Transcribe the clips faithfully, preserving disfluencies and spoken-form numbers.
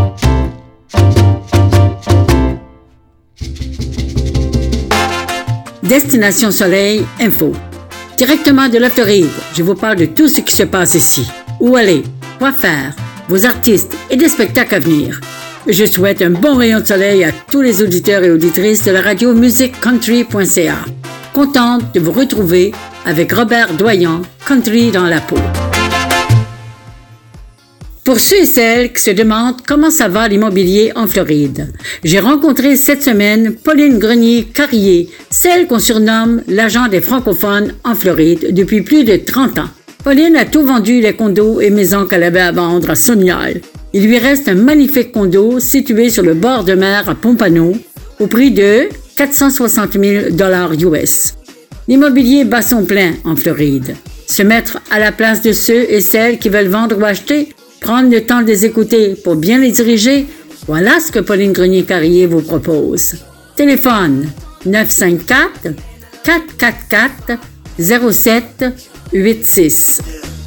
Destination Soleil Info. Directement de la Floride, je vous parle de tout ce qui se passe ici. Où aller, quoi faire, vos artistes et des spectacles à venir. Je souhaite un bon rayon de soleil à tous les auditeurs et auditrices de la radio musique country point c a. Contente de vous retrouver avec Robert Doyon, Country dans la peau. Pour ceux et celles qui se demandent comment ça va l'immobilier en Floride, j'ai rencontré cette semaine Pauline Grenier-Carrier, celle qu'on surnomme l'agent des francophones en Floride depuis plus de trente ans. Pauline a tout vendu les condos et maisons qu'elle avait à vendre à Sonial. Il lui reste un magnifique condo situé sur le bord de mer à Pompano au prix de quatre cent soixante mille dollars U S. L'immobilier bat son plein en Floride. Se mettre à la place de ceux et celles qui veulent vendre ou acheter, prendre le temps de les écouter pour bien les diriger, voilà ce que Pauline Grenier-Carrier vous propose. Téléphone neuf cinq quatre, quatre quatre quatre, zéro sept huit six.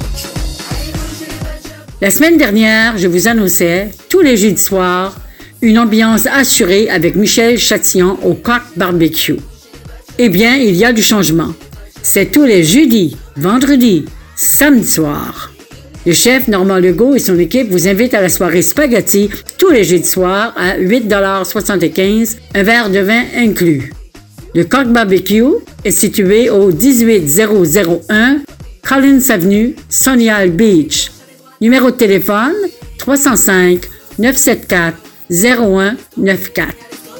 La semaine dernière, je vous annonçais, tous les jeudis soirs, une ambiance assurée avec Michel Chatillon au Coq Barbecue. Eh bien, il y a du changement. C'est tous les jeudis, vendredis, samedi soir. Le chef Normand Legault et son équipe vous invitent à la soirée spaghetti tous les jeudis soirs à huit dollars soixante-quinze, un verre de vin inclus. Le Coq Barbecue est situé au dix-huit mille un Collins Avenue, Sonial Beach. Numéro de téléphone trois zéro cinq, neuf sept quatre, zéro un neuf quatre.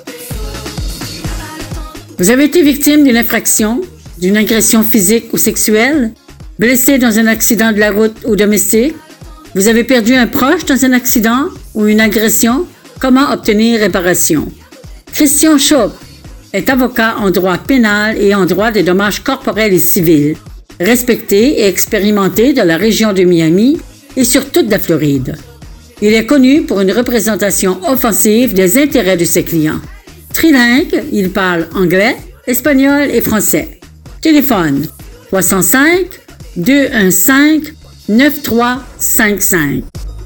Vous avez été victime d'une infraction, d'une agression physique ou sexuelle? Blessé dans un accident de la route ou domestique? Vous avez perdu un proche dans un accident ou une agression? Comment obtenir réparation? Christian Chaup est avocat en droit pénal et en droit des dommages corporels et civils, respecté et expérimenté dans la région de Miami et sur toute la Floride. Il est connu pour une représentation offensive des intérêts de ses clients. Trilingue, il parle anglais, espagnol et français. Téléphone trois zéro cinq, deux un cinq, neuf trois cinq cinq.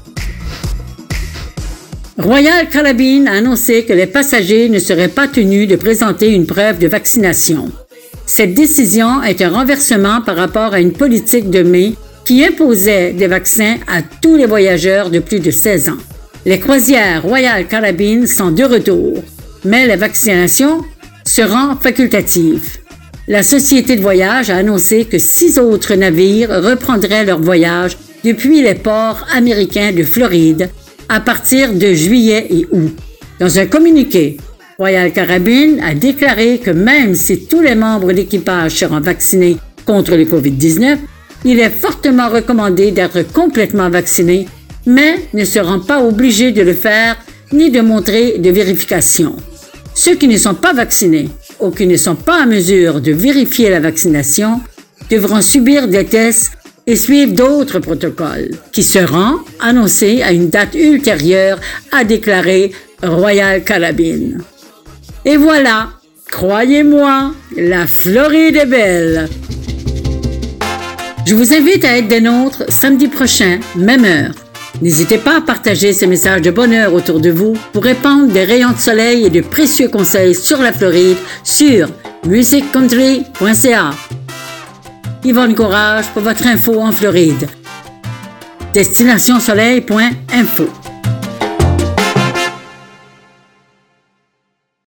Royal Caribbean a annoncé que les passagers ne seraient pas tenus de présenter une preuve de vaccination. Cette décision est un renversement par rapport à une politique de mai qui imposait des vaccins à tous les voyageurs de plus de seize ans. Les croisières Royal Caribbean sont de retour, mais la vaccination sera facultative. La société de voyage a annoncé que six autres navires reprendraient leur voyage depuis les ports américains de Floride à partir de juillet et août. Dans un communiqué, Royal Caribbean a déclaré que même si tous les membres de l'équipage seront vaccinés contre le covid dix-neuf, il est fortement recommandé d'être complètement vaccinés, mais ne seront pas obligés de le faire ni de montrer de vérification. Ceux qui ne sont pas vaccinés ou qui ne sont pas en mesure de vérifier la vaccination devront subir des tests et suivre d'autres protocoles qui seront annoncés à une date ultérieure, a déclaré Royal Caribbean. Et voilà, croyez-moi, la Floride est belle. Je vous invite à être des nôtres samedi prochain, même heure. N'hésitez pas à partager ces messages de bonheur autour de vous pour répandre des rayons de soleil et de précieux conseils sur la Floride sur musique country point c a. Yvonne Courage pour votre info en Floride. destination soleil point info